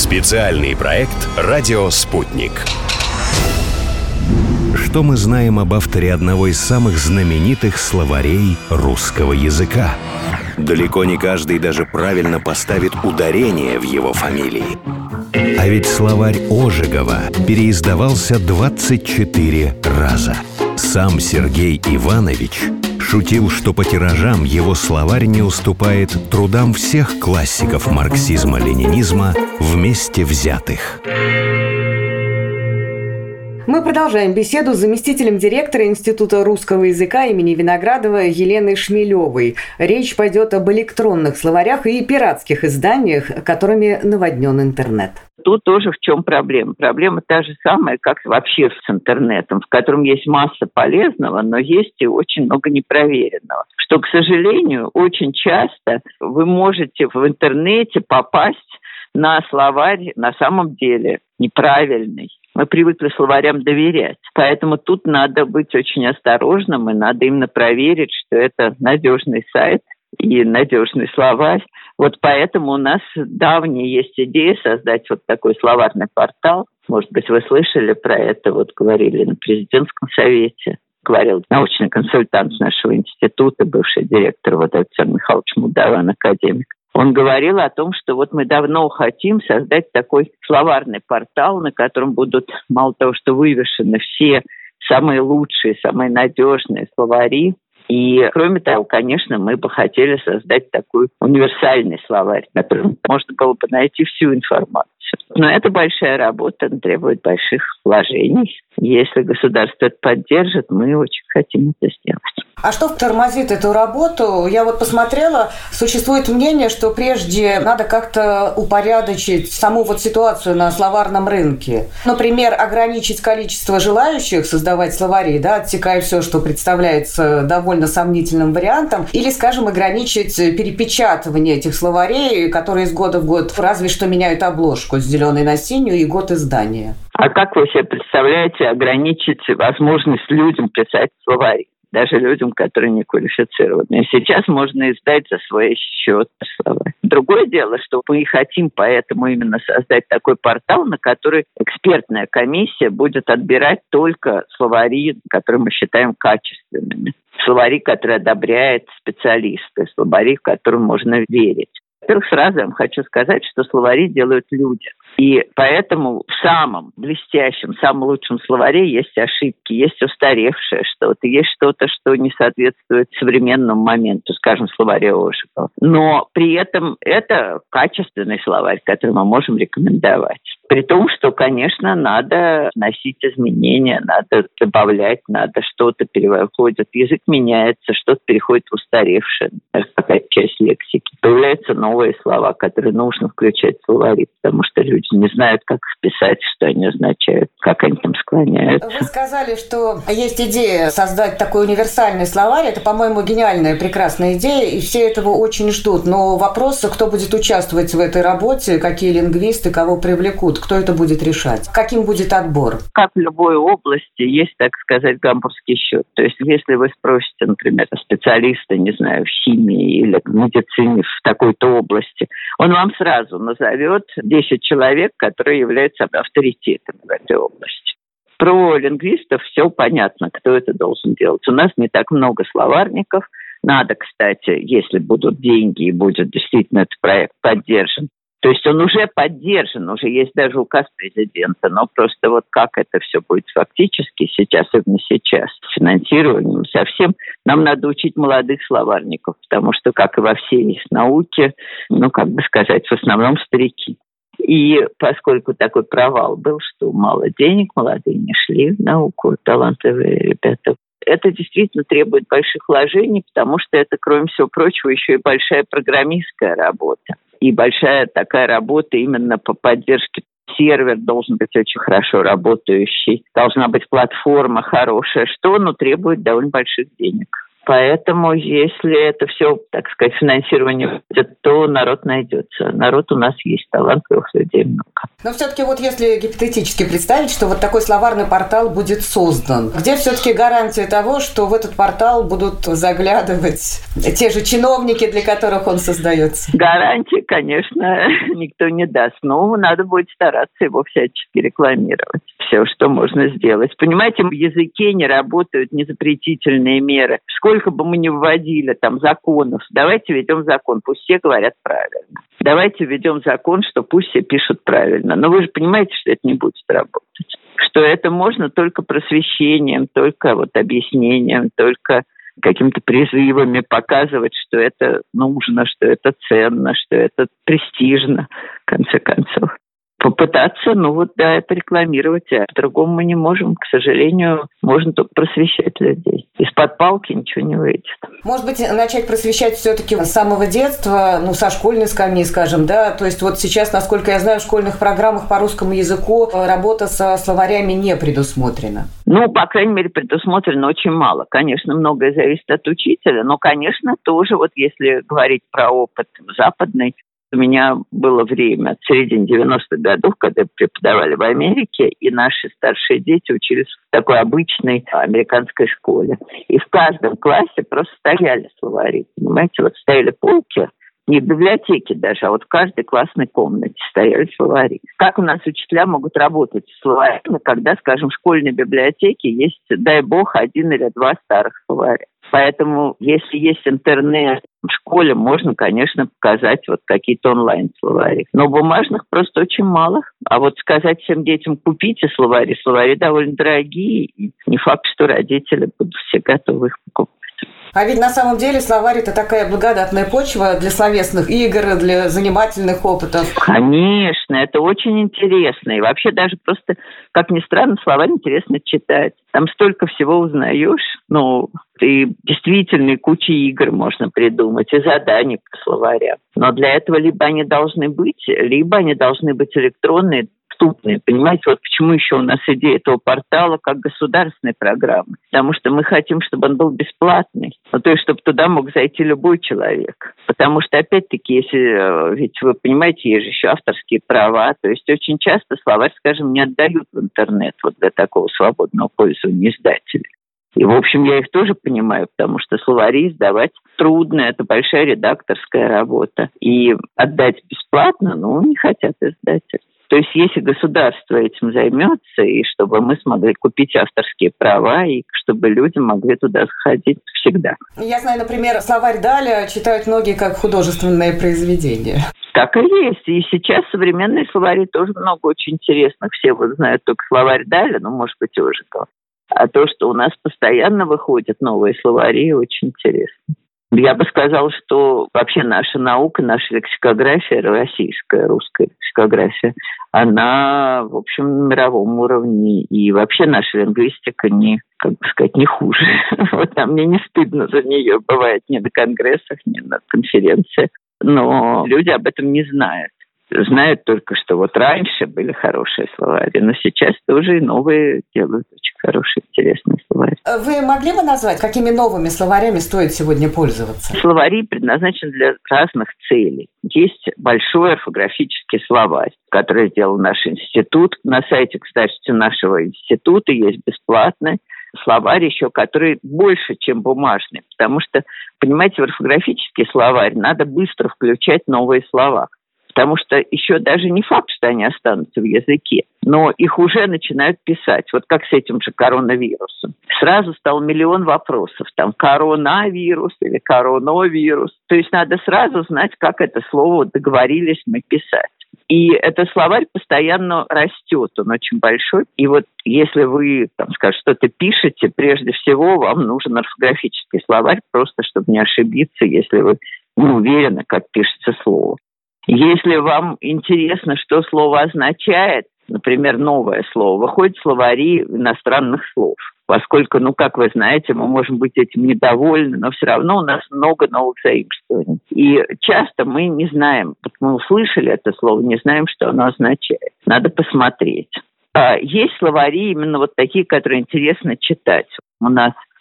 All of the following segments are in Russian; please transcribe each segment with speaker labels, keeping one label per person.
Speaker 1: Специальный проект «Радио Спутник». Что мы знаем об авторе одного из самых знаменитых словарей русского языка? Далеко не каждый даже правильно поставит ударение в его фамилии. А ведь словарь Ожегова переиздавался 24 раза. Сам Сергей Иванович шутил, что по тиражам его словарь не уступает трудам всех классиков марксизма-ленинизма вместе взятых.
Speaker 2: Мы продолжаем беседу с заместителем директора Института русского языка имени Виноградова Еленой Шмелевой. Речь пойдет об электронных словарях и пиратских изданиях, которыми наводнен интернет.
Speaker 3: Тут тоже в чем проблема? Проблема та же самая, как вообще с интернетом, в котором есть масса полезного, но есть и очень много непроверенного. Что, к сожалению, очень часто вы можете в интернете попасть на словарь на самом деле неправильный. Мы привыкли словарям доверять. Поэтому тут надо быть очень осторожным, и надо именно проверить, что это надежный сайт и надежный словарь. Вот поэтому у нас давняя есть идея создать вот такой словарный портал. Может быть, вы слышали про это, вот говорили на президентском совете. Говорил научный консультант нашего института, бывший директор Александр Михайлович Мудаван, академик. Он говорил о том, что вот мы давно хотим создать такой словарный портал, на котором будут мало того, что вывешены все самые лучшие, самые надежные словари. И, кроме того, конечно, мы бы хотели создать такой универсальный словарь, в котором можно было бы найти всю информацию. Но это большая работа, она требует больших вложений. Если государство это поддержит, мы очень хотим это сделать.
Speaker 2: А что тормозит эту работу? Я вот посмотрела, существует мнение, что прежде надо как-то упорядочить саму вот ситуацию на словарном рынке. Например, ограничить количество желающих создавать словари, отсекая все, что представляется довольно сомнительным вариантом, или, скажем, ограничить перепечатывание этих словарей, которые из года в год разве что меняют обложку с зеленой на синюю и год издания.
Speaker 3: А как вы себе представляете ограничить возможность людям писать словари? Даже людям, которые не квалифицированы. И сейчас можно издать за свой счет словарь. Другое дело, что мы и хотим поэтому именно создать такой портал, на который экспертная комиссия будет отбирать только словари, которые мы считаем качественными. Словари, которые одобряют специалисты, словари, которым можно верить. Во-первых, сразу я вам хочу сказать, что словари делают люди. И поэтому в самом блестящем, самом лучшем словаре есть ошибки, есть устаревшее что-то, есть что-то, что не соответствует современному моменту, скажем, словаре Ожегова. Но при этом это качественный словарь, который мы можем рекомендовать. При том, что, конечно, надо вносить изменения, надо добавлять, надо что-то переводит. Язык меняется, что-то переходит в устаревшее, какая-то часть лексики. Появляются новые слова, которые нужно включать в словари, потому что люди не знают, как их писать, что они означают, как они там склоняются.
Speaker 2: Вы сказали, что есть идея создать такой универсальный словарь. Это, по-моему, гениальная, прекрасная идея, и все этого очень ждут. Но вопрос, кто будет участвовать в этой работе, какие лингвисты, кого привлекут, кто это будет решать, каким будет отбор?
Speaker 3: Как в любой области есть, так сказать, гамбургский счет. То есть, если вы спросите, например, специалиста, не знаю, в химии или в медицине в такой-то области, он вам сразу назовет 10 человек, которые являются авторитетом в этой области. Про лингвистов все понятно, кто это должен делать. У нас не так много словарников. Надо, кстати, если будут деньги и будет действительно этот проект поддержан. То есть он уже поддержан, уже есть даже указ президента, но просто вот как это все будет фактически сейчас, именно сейчас, с финансированием совсем, нам надо учить молодых словарников, потому что, как и во всей науке, в основном старики. И поскольку такой провал был, что мало денег, молодые не шли в науку, талантливые ребята, это действительно требует больших вложений, потому что это, кроме всего прочего, еще и большая программистская работа. И большая такая работа именно по поддержке. Сервер должен быть очень хорошо работающий, должна быть платформа хорошая, что требует довольно больших денег. Поэтому, если это все, так сказать, финансирование будет, то народ найдется. Народ у нас есть, талантливых людей много.
Speaker 2: Но все-таки вот если гипотетически представить, что вот такой словарный портал будет создан, где все-таки гарантия того, что в этот портал будут заглядывать те же чиновники, для которых он создается?
Speaker 3: Гарантии, конечно, никто не даст, но надо будет стараться его всячески рекламировать. Все, что можно сделать. Понимаете, в языке не работают незапретительные меры. Сколько бы мы ни вводили там законов, давайте введем закон, пусть все говорят правильно. Давайте введем закон, что пусть все пишут правильно. Но вы же понимаете, что это не будет работать. Что это можно только просвещением, только вот объяснением, только какими-то призывами показывать, что это нужно, что это ценно, что это престижно, в конце концов. Попытаться, это рекламировать. А по-другому мы не можем, к сожалению, можно только просвещать людей. Из-под палки ничего не выйдет.
Speaker 2: Может быть, начать просвещать все-таки с самого детства, со школьной скамьи, скажем, да? То есть вот сейчас, насколько я знаю, в школьных программах по русскому языку работа со словарями не предусмотрена.
Speaker 3: По крайней мере, предусмотрено очень мало. Конечно, многое зависит от учителя, но, конечно, тоже вот если говорить про опыт западный, у меня было время в середине 90-х годов, когда преподавали в Америке, и наши старшие дети учились в такой обычной американской школе. И в каждом классе просто стояли словари, понимаете, вот стояли полки, не в библиотеке даже, а вот в каждой классной комнате стояли словари. Как у нас учителя могут работать с словарями, когда, скажем, в школьной библиотеке есть, дай бог, 1 или 2 старых словаря. Поэтому, если есть интернет в школе, можно, конечно, показать вот какие-то онлайн-словари. Но бумажных просто очень мало. А вот сказать всем детям, купите словари, словари довольно дорогие, и не факт, что родители будут все готовы их покупать.
Speaker 2: А ведь на самом деле словарь – это такая благодатная почва для словесных игр, для занимательных опытов.
Speaker 3: Конечно, это очень интересно. И вообще даже просто, как ни странно, словарь интересно читать. Там столько всего узнаешь. И действительно куча игр можно придумать, и заданий по словарям. Но для этого либо они должны быть электронные, доступные. Понимаете, вот почему еще у нас идея этого портала как государственной программы. Потому что мы хотим, чтобы он был бесплатный. То есть, чтобы туда мог зайти любой человек. Потому что, опять-таки, ведь вы понимаете, есть же еще авторские права. То есть, очень часто словарь, скажем, не отдают в интернет вот для такого свободного пользования издателей. И, в общем, я их тоже понимаю, потому что словари издавать трудно, это большая редакторская работа. И отдать бесплатно, не хотят издатели. То есть, если государство этим займется, и чтобы мы смогли купить авторские права, и чтобы люди могли туда заходить всегда.
Speaker 2: Я знаю, например, словарь Даля читают многие как художественное произведение.
Speaker 3: Так и есть. И сейчас современные словари тоже много очень интересных. Все вот знают только словарь Даля, может быть, Ожегова. А то, что у нас постоянно выходят новые словари, очень интересно. Я бы сказала, что вообще наша наука, наша лексикография, российская, русская лексикография, она, в общем, на мировом уровне. И вообще наша лингвистика не хуже. Вот мне не стыдно за нее. Бывает ни на конгрессах, ни на конференциях. Но люди об этом не знают. Знают только, что вот раньше были хорошие словари, но сейчас тоже и новые делают очень хорошие, интересные словари.
Speaker 2: Вы могли бы назвать, какими новыми словарями стоит сегодня пользоваться?
Speaker 3: Словари предназначены для разных целей. Есть большой орфографический словарь, который сделал наш институт. На сайте, кстати, нашего института есть бесплатный словарь еще, который больше, чем бумажный. Потому что, понимаете, в орфографический словарь надо быстро включать новые слова. Потому что еще даже не факт, что они останутся в языке, но их уже начинают писать. Вот как с этим же коронавирусом. Сразу стал миллион вопросов. Там коронавирус или коронавирус. То есть надо сразу знать, как это слово договорились мы писать. И этот словарь постоянно растет, он очень большой. И вот если вы, что-то пишете, прежде всего вам нужен орфографический словарь, просто чтобы не ошибиться, если вы не уверены, как пишется слово. Если вам интересно, что слово означает, например, новое слово, выходят словари иностранных слов. Поскольку, как вы знаете, мы можем быть этим недовольны, но все равно у нас много новых заимствований. И часто мы не знаем, мы услышали это слово, не знаем, что оно означает. Надо посмотреть. Есть словари именно вот такие, которые интересно читать. У нас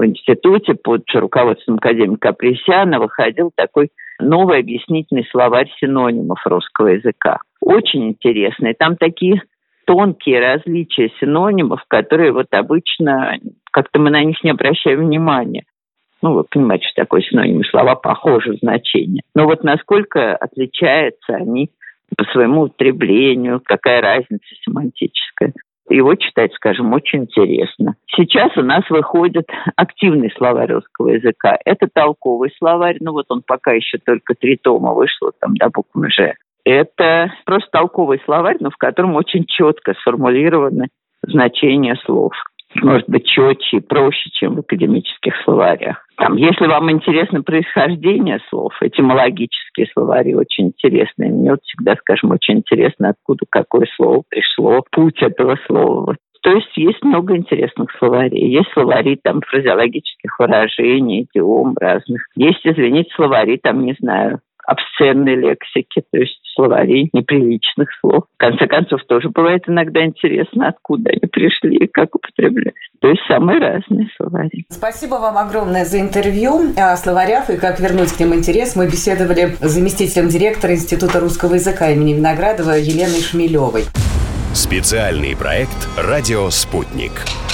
Speaker 3: в институте под руководством академика Апресяна выходил такой новый объяснительный словарь синонимов русского языка. Очень интересный. Там такие тонкие различия синонимов, которые вот обычно как-то мы на них не обращаем внимания. Вы понимаете, что такое синонимы, слова похожи в значении. Но вот насколько отличаются они по своему употреблению, какая разница семантическая. Его читать, скажем, очень интересно. Сейчас у нас выходит активный словарь русского языка. Это толковый словарь, он пока еще только 3 тома вышло, до буквы «Ж». Это просто толковый словарь, но в котором очень четко сформулированы значения слов. Может быть, четче и проще, чем в академических словарях. Если вам интересно происхождение слов, этимологические словари очень интересные. Мне всегда, скажем, очень интересно, откуда какое слово пришло, путь этого слова. То есть много интересных словарей. Есть словари фразеологических выражений, идиом разных. Есть, словари обсценной лексики, то есть словари неприличных слов. В конце концов, тоже бывает иногда интересно, откуда они пришли и как употреблять. То есть самые разные словари.
Speaker 2: Спасибо вам огромное за интервью о словарях и как вернуть к ним интерес. Мы беседовали с заместителем директора Института русского языка имени Виноградова Еленой Шмелевой.
Speaker 1: Специальный проект «Радио Спутник».